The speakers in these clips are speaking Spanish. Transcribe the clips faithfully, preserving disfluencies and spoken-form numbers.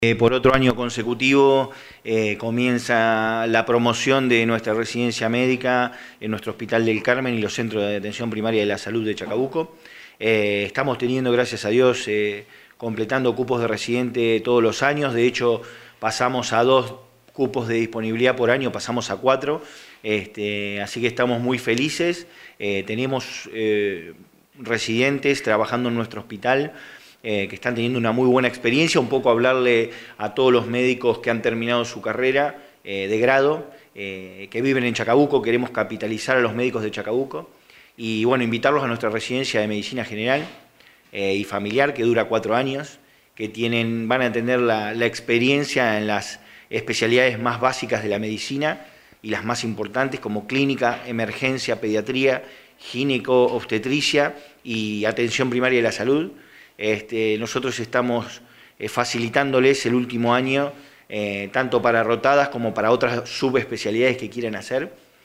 Eh, por otro año consecutivo eh, comienza la promoción de nuestra residencia médica en nuestro Hospital del Carmen y los centros de atención primaria de la salud de Chacabuco. Eh, estamos teniendo, gracias a Dios, eh, completando cupos de residente todos los años. De hecho, pasamos a dos cupos de disponibilidad por año, pasamos a cuatro. Este, así que estamos muy felices. Eh, tenemos eh, residentes trabajando en nuestro hospital, Eh, que están teniendo una muy buena experiencia, un poco hablarle a todos los médicos que han terminado su carrera eh, de grado, eh, que viven en Chacabuco. Queremos capitalizar a los médicos de Chacabuco y bueno, invitarlos a nuestra residencia de medicina general eh, y familiar, que dura cuatro años, que tienen, van a tener la, la experiencia en las especialidades más básicas de la medicina y las más importantes, como clínica, emergencia, pediatría, gineco-obstetricia y atención primaria de la salud. Este, nosotros estamos eh, facilitándoles el último año, eh, tanto para rotadas como para otras subespecialidades que quieran hacer.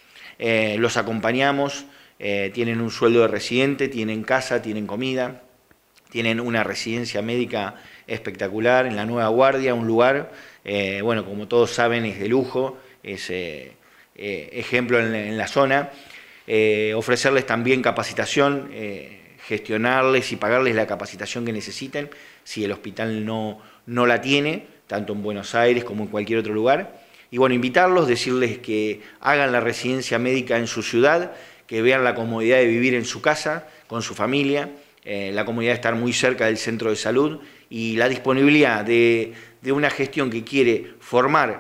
Eh, los acompañamos, eh, tienen un sueldo de residente, tienen casa, tienen comida, tienen una residencia médica espectacular en la Nueva Guardia, un lugar, eh, bueno, como todos saben, es de lujo, es eh, eh, ejemplo en, en la zona. Eh, ofrecerles también capacitación, eh, gestionarles y pagarles la capacitación que necesiten, si el hospital no, no la tiene, tanto en Buenos Aires como en cualquier otro lugar. Y bueno, invitarlos, decirles que hagan la residencia médica en su ciudad, que vean la comodidad de vivir en su casa, con su familia, eh, la comodidad de estar muy cerca del centro de salud y la disponibilidad de, de una gestión que quiere formar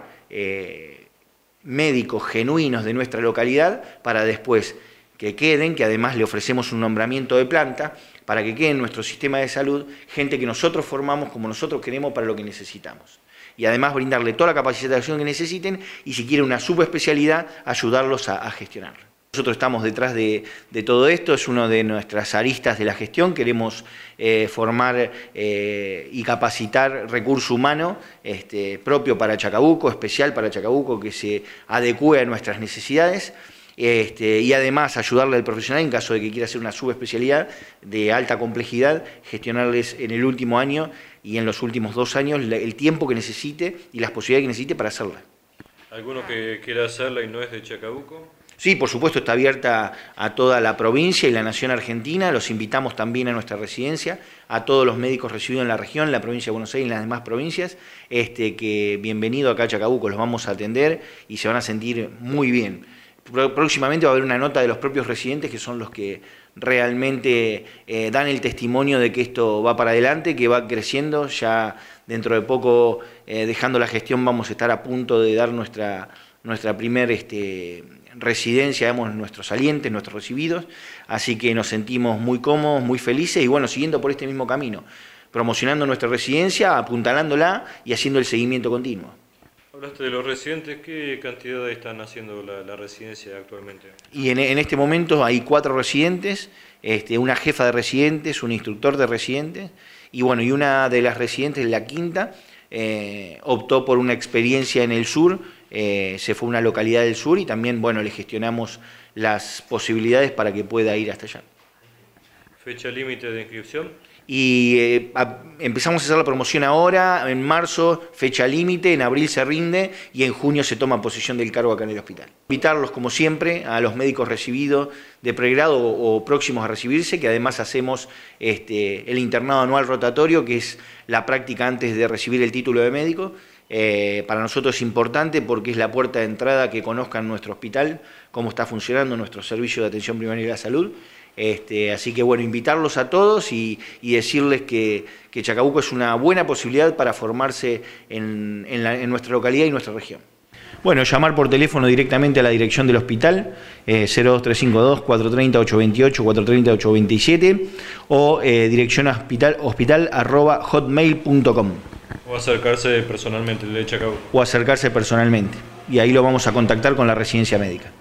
eh, médicos genuinos de nuestra localidad para después que queden, que además le ofrecemos un nombramiento de planta, para que quede en nuestro sistema de salud gente que nosotros formamos como nosotros queremos para lo que necesitamos. Y además brindarle toda la capacitación que necesiten y si quieren una subespecialidad, ayudarlos a, a gestionarla. Nosotros estamos detrás de, de todo esto, es una de nuestras aristas de la gestión. Queremos eh, formar eh, y capacitar recurso humano este, propio para Chacabuco, especial para Chacabuco, que se adecue a nuestras necesidades. Este, y además ayudarle al profesional en caso de que quiera hacer una subespecialidad de alta complejidad, gestionarles en el último año y en los últimos dos años el tiempo que necesite y las posibilidades que necesite para hacerla. ¿Alguno que quiera hacerla y no es de Chacabuco? Sí, por supuesto, está abierta a toda la provincia y la nación argentina. Los invitamos también a nuestra residencia, a todos los médicos recibidos en la región, en la provincia de Buenos Aires y en las demás provincias, este, que bienvenido acá a Chacabuco, los vamos a atender y se van a sentir muy bien. Próximamente va a haber una nota de los propios residentes, que son los que realmente eh, dan el testimonio de que esto va para adelante, que va creciendo. Ya dentro de poco, eh, dejando la gestión, vamos a estar a punto de dar nuestra, nuestra primer este, residencia, digamos, nuestros salientes, nuestros recibidos. Así que nos sentimos muy cómodos, muy felices y bueno, siguiendo por este mismo camino, promocionando nuestra residencia, apuntalándola y haciendo el seguimiento continuo. Hablaste de los residentes, ¿qué cantidad están haciendo la, la residencia actualmente? Y en, en este momento hay cuatro residentes, este, una jefa de residentes, un instructor de residentes, y bueno, y una de las residentes, la quinta, eh, optó por una experiencia en el sur, eh, se fue a una localidad del sur y también, bueno, le gestionamos las posibilidades para que pueda ir hasta allá. ¿Fecha límite de inscripción? Y eh, a, empezamos a hacer la promoción ahora, en marzo, fecha límite, en abril se rinde y en junio se toma posesión del cargo acá en el hospital. Invitarlos, como siempre, a los médicos recibidos de pregrado o, o próximos a recibirse, que además hacemos este, el internado anual rotatorio, que es la práctica antes de recibir el título de médico. Eh, para nosotros es importante porque es la puerta de entrada que conozcan nuestro hospital, cómo está funcionando nuestro servicio de atención primaria de la salud. Este, así que bueno, invitarlos a todos y, y decirles que, que Chacabuco es una buena posibilidad para formarse en, en, la, en nuestra localidad y nuestra región. Bueno, llamar por teléfono directamente a la dirección del hospital, eh, cero dos tres cinco dos, cuatro tres cero, ocho dos ocho, cuatro tres cero, ocho dos siete o eh, dirección hospital, hospital arroba hotmail punto com. O acercarse personalmente de Chacabuco. O acercarse personalmente. Y ahí lo vamos a contactar con la residencia médica.